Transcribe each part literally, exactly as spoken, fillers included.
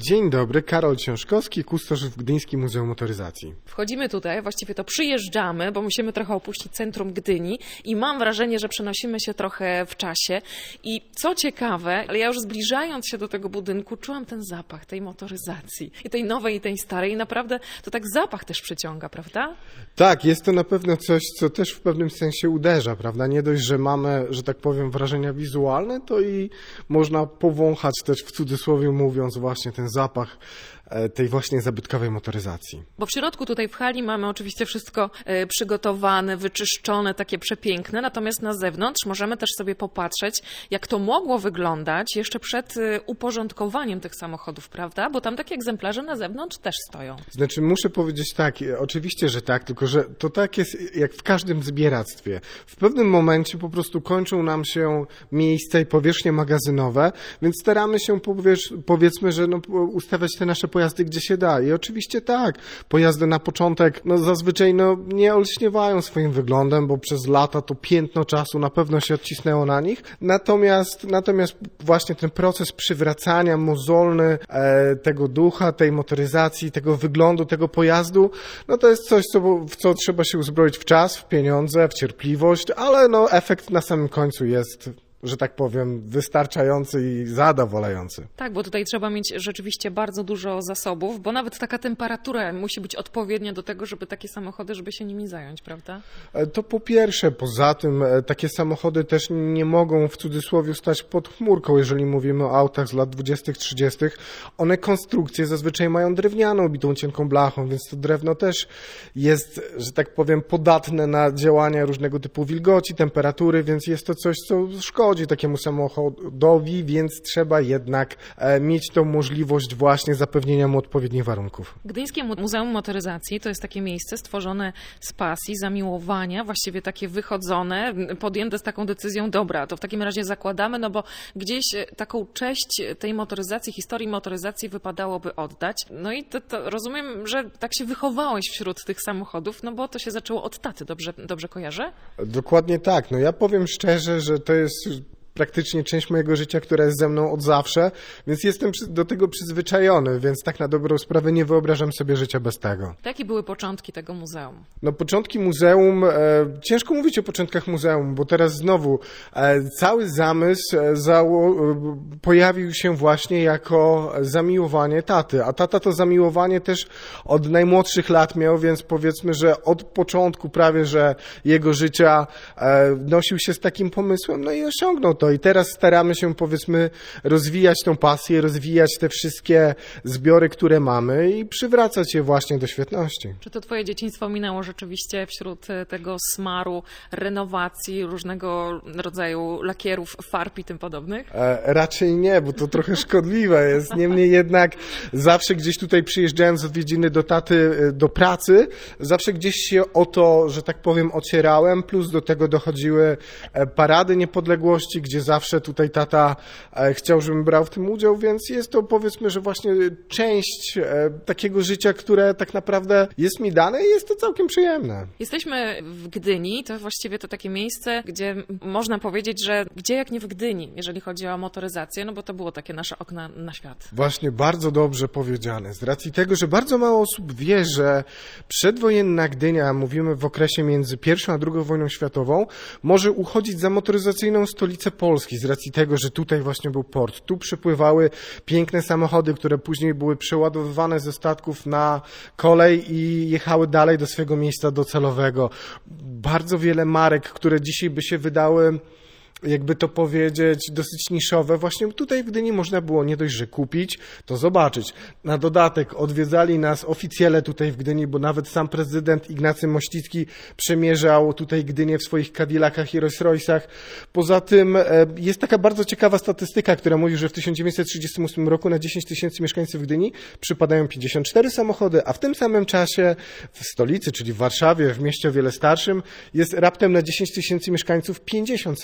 Dzień dobry, Karol Ciążkowski, kustosz w Gdyńskim Muzeum Motoryzacji. Wchodzimy tutaj, właściwie to przyjeżdżamy, bo musimy trochę opuścić centrum Gdyni i mam wrażenie, że przenosimy się trochę w czasie. I co ciekawe, ale ja już zbliżając się do tego budynku, czułam ten zapach tej motoryzacji. I tej nowej, i tej starej. I naprawdę to tak zapach też przyciąga, prawda? Tak, jest to na pewno coś, co też w pewnym sensie uderza, prawda? Nie dość, że mamy, że tak powiem, wrażenia wizualne, to i można powąchać też, w cudzysłowie mówiąc, właśnie ten zapach tej właśnie zabytkowej motoryzacji. Bo w środku tutaj w hali mamy oczywiście wszystko przygotowane, wyczyszczone, takie przepiękne, natomiast na zewnątrz możemy też sobie popatrzeć, jak to mogło wyglądać jeszcze przed uporządkowaniem tych samochodów, prawda? Bo tam takie egzemplarze na zewnątrz też stoją. Znaczy muszę powiedzieć tak, oczywiście, że tak, tylko że to tak jest jak w każdym zbieractwie. W pewnym momencie po prostu kończą nam się miejsca i powierzchnie magazynowe, więc staramy się powiesz, powiedzmy, że no, ustawiać te nasze pojazdy gdzie się da. I oczywiście tak, pojazdy na początek no zazwyczaj no, nie olśniewają swoim wyglądem, bo przez lata to piętno czasu na pewno się odcisnęło na nich. Natomiast, natomiast właśnie ten proces przywracania mozolny e, tego ducha, tej motoryzacji, tego wyglądu, tego pojazdu, no to jest coś, co, w co trzeba się uzbroić w czas, w pieniądze, w cierpliwość, ale no efekt na samym końcu jest, że tak powiem, wystarczający i zadowalający. Tak, bo tutaj trzeba mieć rzeczywiście bardzo dużo zasobów, bo nawet taka temperatura musi być odpowiednia do tego, żeby takie samochody, żeby się nimi zająć, prawda? To po pierwsze, poza tym takie samochody też nie mogą w cudzysłowie stać pod chmurką, jeżeli mówimy o autach z lat dwudziestych, trzydziestych. One konstrukcje zazwyczaj mają drewnianą, bitą cienką blachą, więc to drewno też jest, że tak powiem, podatne na działania różnego typu wilgoci, temperatury, więc jest to coś, co szkodzi takiemu samochodowi, więc trzeba jednak mieć tą możliwość właśnie zapewnienia mu odpowiednich warunków. Gdyńskie Muzeum Motoryzacji to jest takie miejsce stworzone z pasji, zamiłowania, właściwie takie wychodzone, podjęte z taką decyzją, dobra, to w takim razie zakładamy, no bo gdzieś taką cześć tej motoryzacji, historii motoryzacji wypadałoby oddać. No i to, to rozumiem, że tak się wychowałeś wśród tych samochodów, no bo to się zaczęło od taty, dobrze, dobrze kojarzę? Dokładnie tak. No ja powiem szczerze, że to jest praktycznie część mojego życia, która jest ze mną od zawsze, więc jestem do tego przyzwyczajony, więc tak na dobrą sprawę nie wyobrażam sobie życia bez tego. Jakie były początki tego muzeum? No początki muzeum, e, ciężko mówić o początkach muzeum, bo teraz znowu e, cały zamysł e, zało, e, pojawił się właśnie jako zamiłowanie taty, a tata to zamiłowanie też od najmłodszych lat miał, więc powiedzmy, że od początku prawie, że jego życia e, nosił się z takim pomysłem, no i osiągnął to. I teraz staramy się, powiedzmy, rozwijać tą pasję, rozwijać te wszystkie zbiory, które mamy i przywracać je właśnie do świetności. Czy to twoje dzieciństwo minęło rzeczywiście wśród tego smaru, renowacji, różnego rodzaju lakierów, farb i tym podobnych? E, raczej nie, bo to trochę szkodliwe jest. Niemniej jednak zawsze gdzieś tutaj przyjeżdżając z odwiedziny do taty do pracy, zawsze gdzieś się o to, że tak powiem, ocierałem, plus do tego dochodziły parady niepodległości, gdzie zawsze tutaj tata chciał, żebym brał w tym udział, więc jest to, powiedzmy, że właśnie część takiego życia, które tak naprawdę jest mi dane i jest to całkiem przyjemne. Jesteśmy w Gdyni, to właściwie to takie miejsce, gdzie można powiedzieć, że gdzie jak nie w Gdyni, jeżeli chodzi o motoryzację, no bo to było takie nasze okna na świat. Właśnie, bardzo dobrze powiedziane. Z racji tego, że bardzo mało osób wie, że przedwojenna Gdynia, mówimy w okresie między pierwszą a drugą wojną światową, może uchodzić za motoryzacyjną stolicę Polski, z racji tego, że tutaj właśnie był port. Tu przypływały piękne samochody, które później były przeładowywane ze statków na kolej i jechały dalej do swojego miejsca docelowego. Bardzo wiele marek, które dzisiaj by się wydały, jakby to powiedzieć, dosyć niszowe. Właśnie tutaj w Gdyni można było nie dość, że kupić, to zobaczyć. Na dodatek odwiedzali nas oficjele tutaj w Gdyni, bo nawet sam prezydent Ignacy Mościcki przemierzał tutaj Gdynię w swoich Cadillacach i Rolls Royce'ach. Poza tym jest taka bardzo ciekawa statystyka, która mówi, że w tysiąc dziewięćset trzydziestym ósmym roku na dziesięć tysięcy mieszkańców Gdyni przypadają pięćdziesiąt cztery samochody, a w tym samym czasie w stolicy, czyli w Warszawie, w mieście o wiele starszym, jest raptem na dziesięć tysięcy mieszkańców pięćdziesiąt samochodów.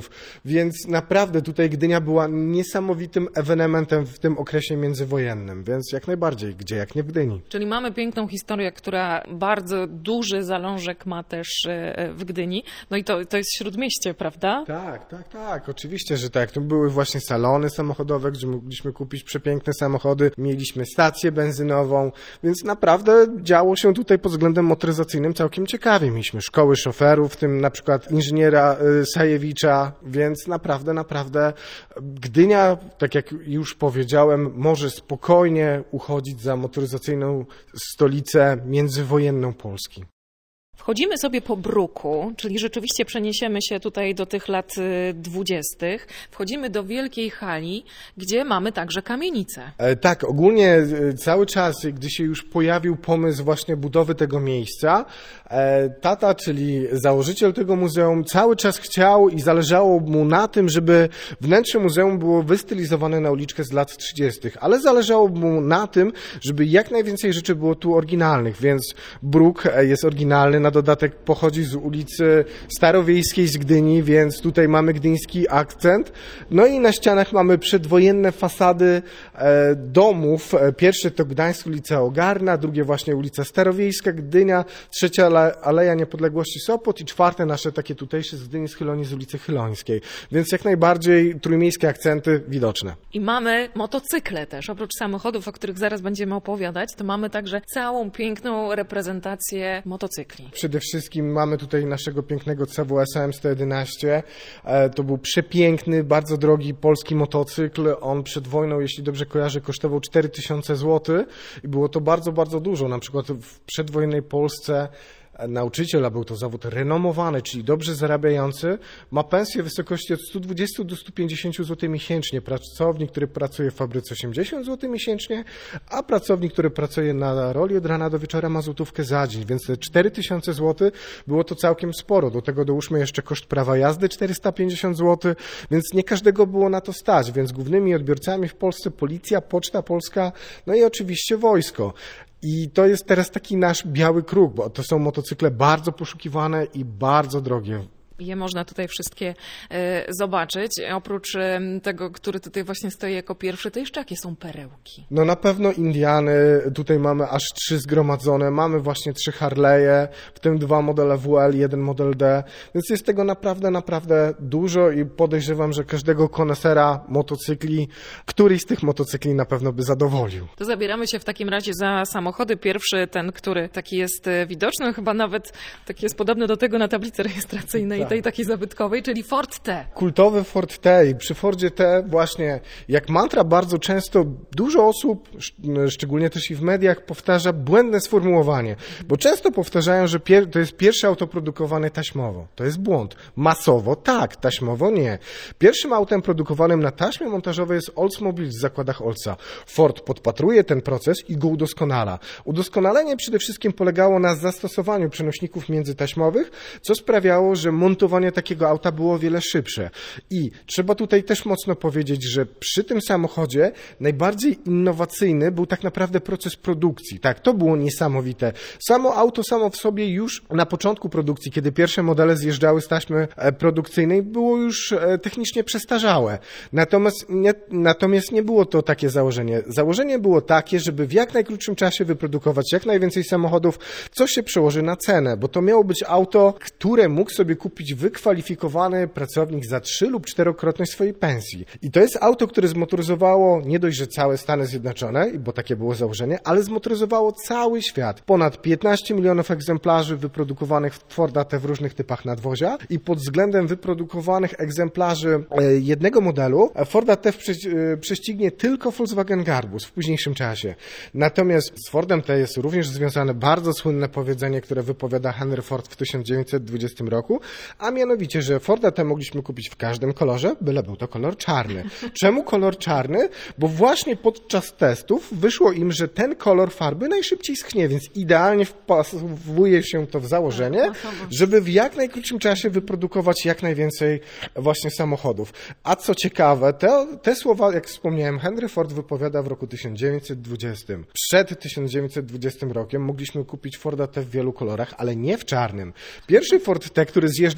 samochodów, więc naprawdę tutaj Gdynia była niesamowitym ewenementem w tym okresie międzywojennym, więc jak najbardziej, gdzie jak nie w Gdyni. Czyli mamy piękną historię, która bardzo duży zalążek ma też w Gdyni. No i to, to jest śródmieście, prawda? Tak, tak, tak, oczywiście, że tak. Tu były właśnie salony samochodowe, gdzie mogliśmy kupić przepiękne samochody, mieliśmy stację benzynową, więc naprawdę działo się tutaj pod względem motoryzacyjnym całkiem ciekawie. Mieliśmy szkoły szoferów, w tym na przykład inżyniera Sajewicza, więc naprawdę, naprawdę Gdynia, tak jak już powiedziałem, może spokojnie uchodzić za motoryzacyjną stolicę międzywojenną Polski. Wchodzimy sobie po bruku, czyli rzeczywiście przeniesiemy się tutaj do tych lat dwudziestych. Wchodzimy do wielkiej hali, gdzie mamy także kamienicę. E, tak, ogólnie e, cały czas, gdy się już pojawił pomysł właśnie budowy tego miejsca, e, tata, czyli założyciel tego muzeum, cały czas chciał i zależało mu na tym, żeby wnętrze muzeum było wystylizowane na uliczkę z lat trzydziestych, ale zależało mu na tym, żeby jak najwięcej rzeczy było tu oryginalnych, więc bruk jest oryginalny, na dodatek pochodzi z ulicy Starowiejskiej z Gdyni, więc tutaj mamy gdyński akcent. No i na ścianach mamy przedwojenne fasady e, domów. Pierwsze to Gdańsk, ulica Ogarna, drugie właśnie ulica Starowiejska, Gdynia, trzecia ale, Aleja Niepodległości Sopot i czwarte nasze takie tutejsze z Gdyni, z Chylonii, z ulicy Chylońskiej. Więc jak najbardziej trójmiejskie akcenty widoczne. I mamy motocykle też. Oprócz samochodów, o których zaraz będziemy opowiadać, to mamy także całą piękną reprezentację motocykli. Przede wszystkim mamy tutaj naszego pięknego C W S M sto jedenaście. To był przepiękny, bardzo drogi polski motocykl. On przed wojną, jeśli dobrze kojarzę, kosztował cztery tysiące złotych i było to bardzo, bardzo dużo. Na przykład w przedwojennej Polsce nauczyciel, a był to zawód renomowany, czyli dobrze zarabiający, ma pensję w wysokości od stu dwudziestu do stu pięćdziesięciu złotych miesięcznie. Pracownik, który pracuje w fabryce, osiemdziesiąt złotych miesięcznie, a pracownik, który pracuje na roli od rana do wieczora, ma złotówkę za dzień, więc te cztery tysiące złotych było to całkiem sporo. Do tego dołóżmy jeszcze koszt prawa jazdy czterysta pięćdziesiąt złotych, więc nie każdego było na to stać, więc głównymi odbiorcami w Polsce policja, Poczta Polska, no i oczywiście wojsko. I to jest teraz taki nasz biały kruk, bo to są motocykle bardzo poszukiwane i bardzo drogie. Je można tutaj wszystkie e, zobaczyć. Oprócz e, tego, który tutaj właśnie stoi jako pierwszy, to jeszcze jakie są perełki? No na pewno Indiany, tutaj mamy aż trzy zgromadzone, mamy właśnie trzy Harley'e, w tym dwa modele W L, jeden model D, więc jest tego naprawdę, naprawdę dużo i podejrzewam, że każdego konesera motocykli, któryś z tych motocykli na pewno by zadowolił. To zabieramy się w takim razie za samochody. Pierwszy, ten, który taki jest widoczny, chyba nawet taki jest podobny do tego na tablicy rejestracyjnej, tej takiej zabytkowej, czyli Ford T. Kultowy Ford T i przy Fordzie T właśnie jak mantra bardzo często dużo osób, szczególnie też i w mediach, powtarza błędne sformułowanie, bo często powtarzają, że pier- to jest pierwsze auto produkowane taśmowo. To jest błąd. Masowo tak, taśmowo nie. Pierwszym autem produkowanym na taśmie montażowej jest Oldsmobile w zakładach Olsa. Ford podpatruje ten proces i go udoskonala. Udoskonalenie przede wszystkim polegało na zastosowaniu przenośników międzytaśmowych, co sprawiało, że montowanie takiego auta było o wiele szybsze. I trzeba tutaj też mocno powiedzieć, że przy tym samochodzie najbardziej innowacyjny był tak naprawdę proces produkcji. Tak, to było niesamowite. Samo auto samo w sobie już na początku produkcji, kiedy pierwsze modele zjeżdżały z taśmy produkcyjnej, było już technicznie przestarzałe. Natomiast nie, natomiast nie było to takie założenie. Założenie było takie, żeby w jak najkrótszym czasie wyprodukować jak najwięcej samochodów, co się przełoży na cenę, bo to miało być auto, które mógł sobie kupić wykwalifikowany pracownik za trzy lub czterokrotność swojej pensji. I to jest auto, które zmotoryzowało nie dość, że całe Stany Zjednoczone, bo takie było założenie, ale zmotoryzowało cały świat. Ponad piętnaście milionów egzemplarzy wyprodukowanych w Forda T w różnych typach nadwozia i pod względem wyprodukowanych egzemplarzy jednego modelu Forda T prześcignie tylko Volkswagen Garbus w późniejszym czasie. Natomiast z Fordem T jest również związane bardzo słynne powiedzenie, które wypowiada Henry Ford w tysiąc dziewięćset dwudziestym roku, a mianowicie, że Forda T mogliśmy kupić w każdym kolorze, byle był to kolor czarny. Czemu kolor czarny? Bo właśnie podczas testów wyszło im, że ten kolor farby najszybciej schnie, więc idealnie wpasowuje się to w założenie, żeby w jak najkrótszym czasie wyprodukować jak najwięcej właśnie samochodów. A co ciekawe, te, te słowa, jak wspomniałem, Henry Ford wypowiada w roku tysiąc dziewięćset dwudziestym. Przed tysiąc dziewięćset dwudziestym rokiem mogliśmy kupić Forda T w wielu kolorach, ale nie w czarnym. Pierwszy Ford T, który zjeżdża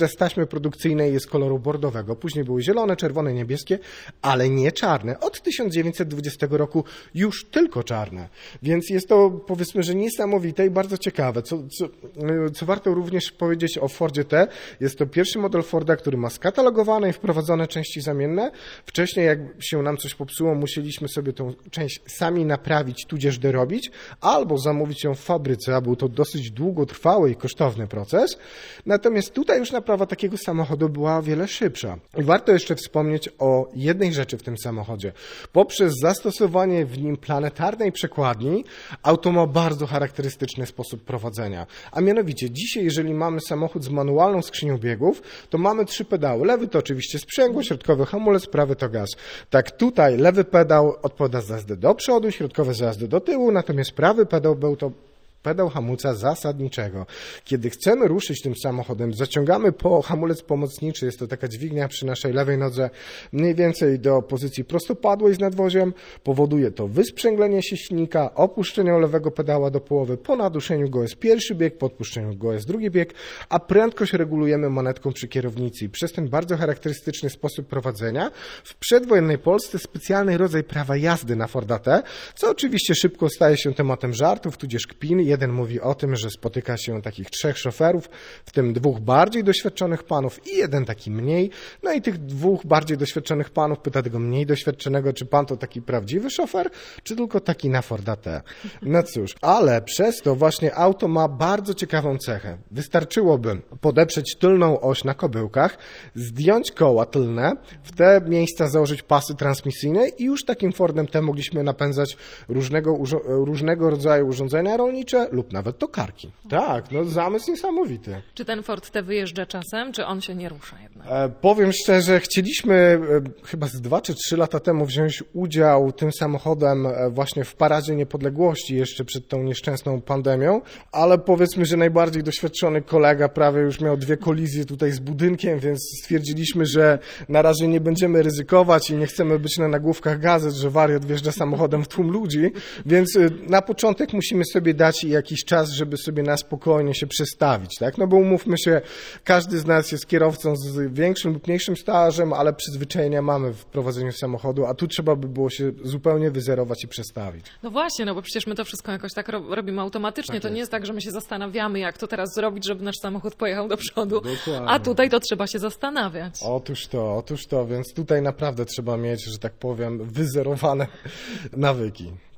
każde z taśmy produkcyjnej jest koloru bordowego. Później były zielone, czerwone, niebieskie, ale nie czarne. Od tysiąc dziewięćset dwudziestego roku już tylko czarne. Więc jest to, powiedzmy, że niesamowite i bardzo ciekawe. Co, co, co warto również powiedzieć o Fordzie T, jest to pierwszy model Forda, który ma skatalogowane i wprowadzone części zamienne. Wcześniej, jak się nam coś popsuło, musieliśmy sobie tą część sami naprawić, tudzież dorobić, albo zamówić ją w fabryce, a był to dosyć długotrwały i kosztowny proces. Natomiast tutaj już naprawa takiego samochodu była o wiele szybsza. I warto jeszcze wspomnieć o jednej rzeczy w tym samochodzie. Poprzez zastosowanie w nim planetarnej przekładni, auto ma bardzo charakterystyczny sposób prowadzenia. A mianowicie dzisiaj, jeżeli mamy samochód z manualną skrzynią biegów, to mamy trzy pedały. Lewy to oczywiście sprzęgło, środkowy hamulec, prawy to gaz. Tak tutaj lewy pedał odpowiada za jazdę do przodu, środkowy za jazdę do tyłu, natomiast prawy pedał był to pedał hamulca zasadniczego. Kiedy chcemy ruszyć tym samochodem, zaciągamy po hamulec pomocniczy, jest to taka dźwignia przy naszej lewej nodze, mniej więcej do pozycji prostopadłej z nadwoziem. Powoduje to wysprzęglenie się silnika, opuszczenie lewego pedała do połowy, po naduszeniu go jest pierwszy bieg, po odpuszczeniu go jest drugi bieg, a prędkość regulujemy manetką przy kierownicy. Przez ten bardzo charakterystyczny sposób prowadzenia w przedwojennej Polsce specjalny rodzaj prawa jazdy na Forda T, co oczywiście szybko staje się tematem żartów, tudzież kpin. Jeden mówi o tym, że spotyka się takich trzech szoferów, w tym dwóch bardziej doświadczonych panów i jeden taki mniej. No i tych dwóch bardziej doświadczonych panów pyta tego mniej doświadczonego, czy pan to taki prawdziwy szofer, czy tylko taki na Forda T. No cóż, ale przez to właśnie auto ma bardzo ciekawą cechę. Wystarczyłoby podeprzeć tylną oś na kobyłkach, zdjąć koła tylne, w te miejsca założyć pasy transmisyjne i już takim Fordem T mogliśmy napędzać różnego, różnego rodzaju urządzenia rolnicze, lub nawet tokarki. Tak, no zamysł niesamowity. Czy ten Ford T wyjeżdża czasem, czy on się nie rusza jednak? E, powiem szczerze, chcieliśmy e, chyba z dwa czy trzy lata temu wziąć udział tym samochodem e, właśnie w Paradzie Niepodległości jeszcze przed tą nieszczęsną pandemią, ale powiedzmy, że najbardziej doświadczony kolega prawie już miał dwie kolizje tutaj z budynkiem, więc stwierdziliśmy, że na razie nie będziemy ryzykować i nie chcemy być na nagłówkach gazet, że wariat wjeżdża samochodem w tłum ludzi, więc e, na początek musimy sobie dać jakiś czas, żeby sobie na spokojnie się przestawić, tak? No bo umówmy się, każdy z nas jest kierowcą z większym lub mniejszym stażem, ale przyzwyczajenia mamy w prowadzeniu samochodu, a tu trzeba by było się zupełnie wyzerować i przestawić. No właśnie, no bo przecież my to wszystko jakoś tak ro- robimy automatycznie. Tak to jest. nie jest tak, że my się zastanawiamy, jak to teraz zrobić, żeby nasz samochód pojechał do przodu, Dokładnie. a tutaj to trzeba się zastanawiać. Otóż to, otóż to, więc tutaj naprawdę trzeba mieć, że tak powiem, wyzerowane nawyki.